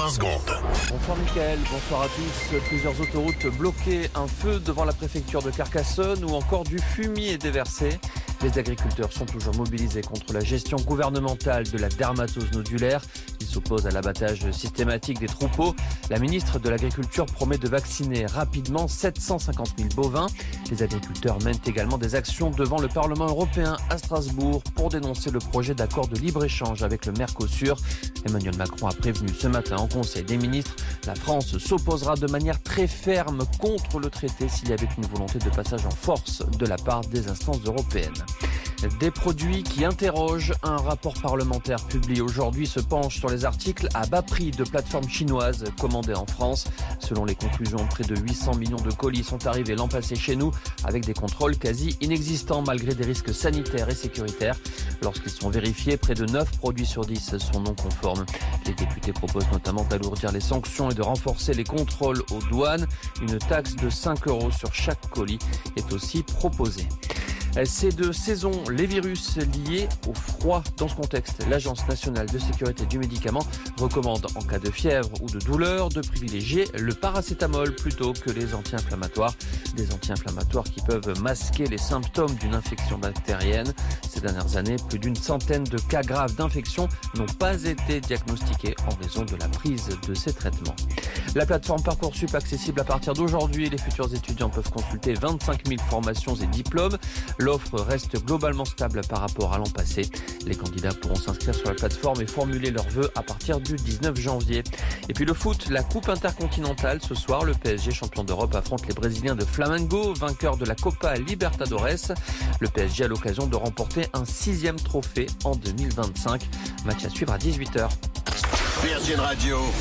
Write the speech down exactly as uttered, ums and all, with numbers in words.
vingt secondes. Bonsoir Mickaël, bonsoir à tous. Plusieurs autoroutes bloquées, un feu devant la préfecture de Carcassonne ou encore du fumier déversé. Les agriculteurs sont toujours mobilisés contre la gestion gouvernementale de la dermatose nodulaire. Ils s'opposent à l'abattage systématique des troupeaux. La ministre de l'Agriculture promet de vacciner rapidement sept cent cinquante mille bovins. Les agriculteurs mènent également des actions devant le Parlement européen à Strasbourg pour dénoncer le projet d'accord de libre-échange avec le Mercosur. Emmanuel Macron a prévenu ce matin en Conseil des ministres. La France s'opposera de manière très ferme contre le traité s'il y avait une volonté de passage en force de la part des instances européennes. Des produits qui interrogent. Un rapport parlementaire publié aujourd'hui se penche sur les articles à bas prix de plateformes chinoises commandées en France. Selon les conclusions, près de huit cents millions de colis sont arrivés l'an passé chez nous avec des contrôles quasi inexistants malgré des risques sanitaires et sécuritaires. Lorsqu'ils sont vérifiés, près de neuf produits sur dix sont non conformes. Les députés proposent notamment d'alourdir les sanctions et de renforcer les contrôles aux douanes. Une taxe de cinq euros sur chaque colis est aussi proposée. C'est de saison, les virus liés au froid. Dans ce contexte, l'Agence nationale de sécurité du médicament recommande en cas de fièvre ou de douleur de privilégier le paracétamol plutôt que les anti-inflammatoires. Des anti-inflammatoires qui peuvent masquer les symptômes d'une infection bactérienne. Ces dernières années, plus d'une centaine de cas graves d'infection n'ont pas été diagnostiqués en raison de la prise de ces traitements. La plateforme Parcoursup accessible à partir d'aujourd'hui. Les futurs étudiants peuvent consulter vingt-cinq mille formations et diplômes. L'offre reste globalement stable par rapport à l'an passé. Les candidats pourront s'inscrire sur la plateforme et formuler leurs vœux à partir du dix-neuf janvier. Et puis le foot, la Coupe intercontinentale. Ce soir, le P S G, champion d'Europe, affronte les Brésiliens de Flamengo, vainqueurs de la Copa Libertadores. Le P S G a l'occasion de remporter un sixième trophée en deux mille vingt-cinq. Match à suivre à dix-huit heures. Virgin Radio.